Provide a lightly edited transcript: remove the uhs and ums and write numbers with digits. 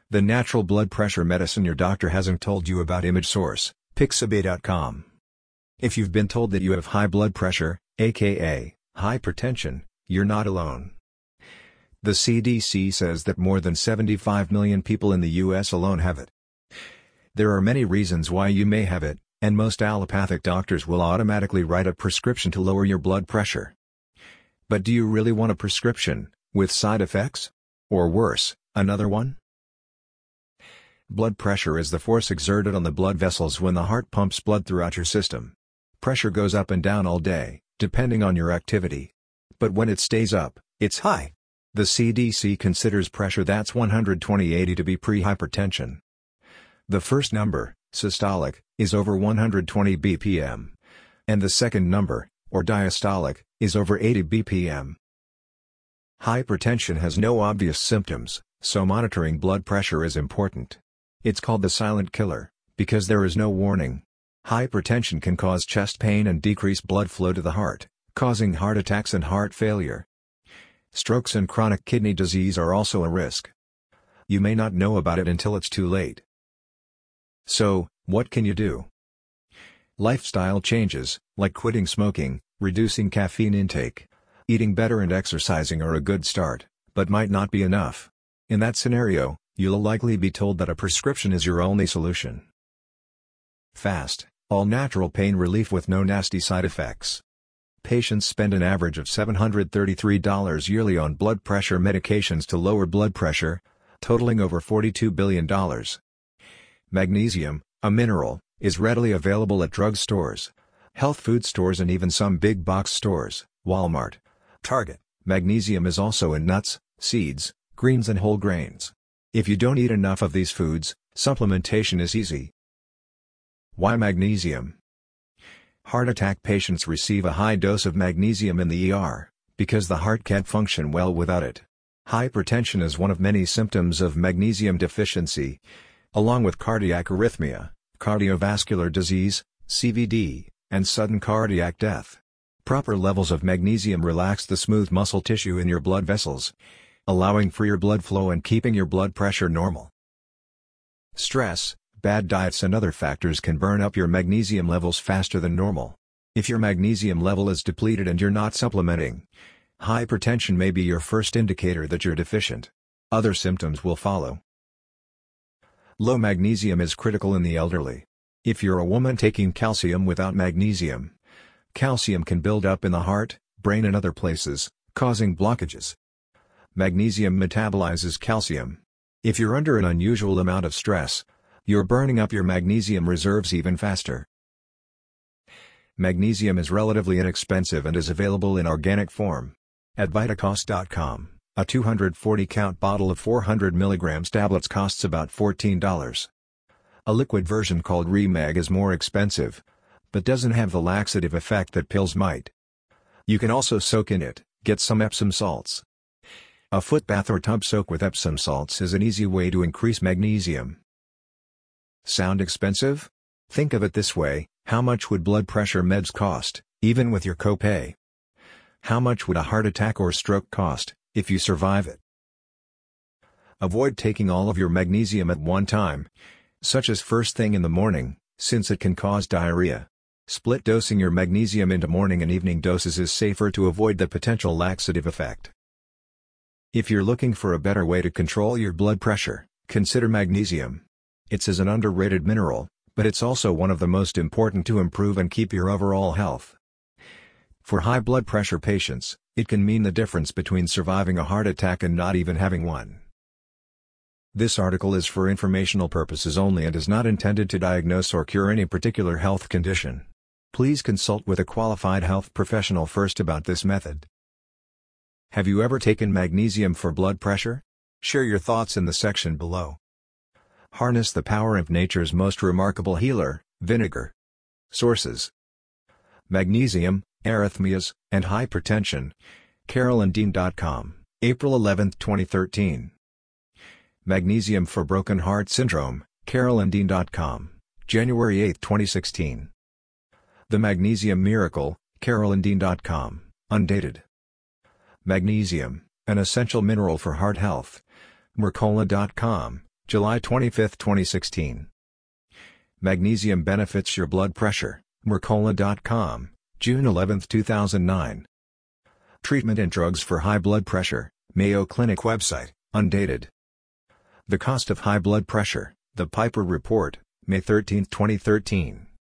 The natural blood pressure medicine your doctor hasn't told you about. Image source, Pixabay.com. If you've been told that you have high blood pressure, aka hypertension, you're not alone. The CDC says that more than 75 million people in the US alone have it. There are many reasons why you may have it, and most allopathic doctors will automatically write a prescription to lower your blood pressure. But do you really want a prescription with side effects? Or worse, another one? Blood pressure is the force exerted on the blood vessels when the heart pumps blood throughout your system. Pressure goes up and down all day, depending on your activity. But when it stays up, it's high. The CDC considers pressure that's 120/80 to be pre-hypertension. The first number, systolic, is over 120 bpm. And the second number, or diastolic, is over 80 bpm. Hypertension has no obvious symptoms, so monitoring blood pressure is important. It's called the silent killer, because there is no warning. Hypertension can cause chest pain and decrease blood flow to the heart, causing heart attacks and heart failure. Strokes and chronic kidney disease are also a risk. You may not know about it until it's too late. So, what can you do? Lifestyle changes, like quitting smoking, reducing caffeine intake, eating better and exercising are a good start, but might not be enough. In that scenario, you'll likely be told that a prescription is your only solution. Fast, all-natural pain relief with no nasty side effects. Patients spend an average of $733 yearly on blood pressure medications to lower blood pressure, totaling over $42 billion. Magnesium, a mineral, is readily available at drug stores, health food stores and even some big box stores, Walmart, Target. Magnesium is also in nuts, seeds, greens and whole grains. If you don't eat enough of these foods, supplementation is easy. Why magnesium? Heart attack patients receive a high dose of magnesium in the ER, because the heart can't function well without it. Hypertension is one of many symptoms of magnesium deficiency, along with cardiac arrhythmia, cardiovascular disease, CVD, and sudden cardiac death. Proper levels of magnesium relax the smooth muscle tissue in your blood vessels, allowing freer blood flow and keeping your blood pressure normal. Stress, bad diets and other factors can burn up your magnesium levels faster than normal. If your magnesium level is depleted and you're not supplementing, hypertension may be your first indicator that you're deficient. Other symptoms will follow. Low magnesium is critical in the elderly. If you're a woman taking calcium without magnesium, calcium can build up in the heart, brain and other places, causing blockages. Magnesium metabolizes calcium. If you're under an unusual amount of stress, you're burning up your magnesium reserves even faster. Magnesium is relatively inexpensive and is available in organic form. At Vitacost.com, a 240-count bottle of 400 mg tablets costs about $14. A liquid version called Remag is more expensive, but doesn't have the laxative effect that pills might. You can also soak in it, get some Epsom salts. A foot bath or tub soak with Epsom salts is an easy way to increase magnesium. Sound expensive? Think of it this way, how much would blood pressure meds cost, even with your copay? How much would a heart attack or stroke cost, if you survive it? Avoid taking all of your magnesium at one time, such as first thing in the morning, since it can cause diarrhea. Split dosing your magnesium into morning and evening doses is safer to avoid the potential laxative effect. If you're looking for a better way to control your blood pressure, consider magnesium. It's an underrated mineral, but it's also one of the most important to improve and keep your overall health. For high blood pressure patients, it can mean the difference between surviving a heart attack and not even having one. This article is for informational purposes only and is not intended to diagnose or cure any particular health condition. Please consult with a qualified health professional first about this method. Have you ever taken magnesium for blood pressure? Share your thoughts in the section below. Harness the power of nature's most remarkable healer, vinegar. Sources: Magnesium, Arrhythmias, and Hypertension. CarolynDean.com, April 11, 2013. Magnesium for Broken Heart Syndrome, CarolynDean.com, January 8, 2016. The Magnesium Miracle, CarolynDean.com, undated. Magnesium, an essential mineral for heart health, Mercola.com, July 25, 2016. Magnesium benefits your blood pressure, Mercola.com, June 11, 2009. Treatment and drugs for high blood pressure, Mayo Clinic website, undated. The cost of high blood pressure, The Piper Report, May 13, 2013.